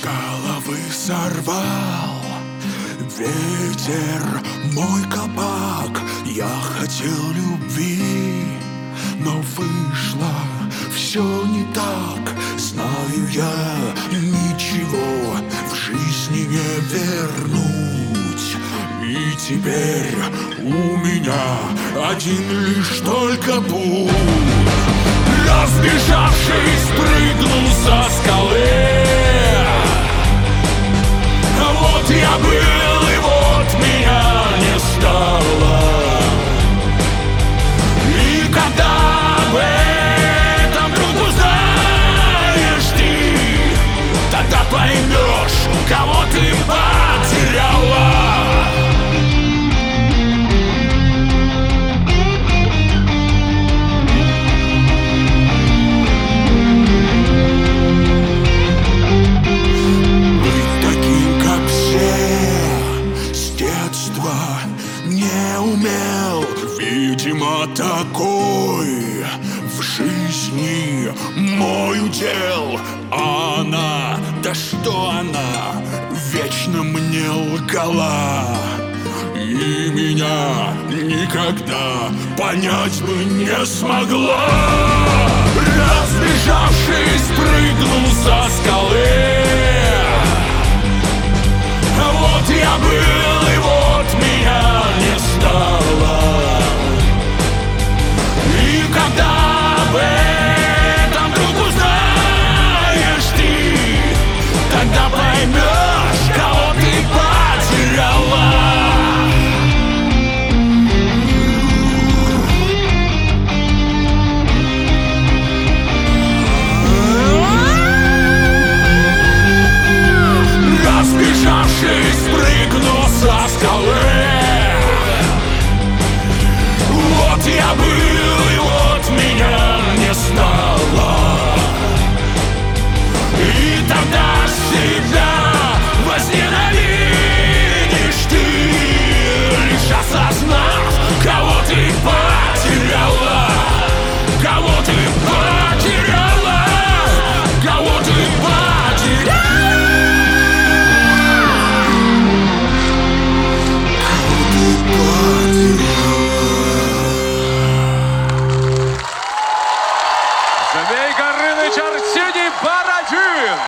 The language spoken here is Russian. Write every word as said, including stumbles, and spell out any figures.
Головы сорвал ветер мой кабак. Я хотел любви, но вышло все не так. Знаю я, ничего в жизни не вернуть. И теперь у меня один лишь только путь. Разбежавшись, прыгнул со скалы. Вот я был, и вот меня не стало. И когда об этом вдруг узнаешь ты, тогда поймешь, кого ты потеряла. Не умел, видимо, такой в жизни мой удел. А она, да что она, вечно мне лгала. И меня никогда понять бы не смогла. Разбежавшись, прыгнул со скалы.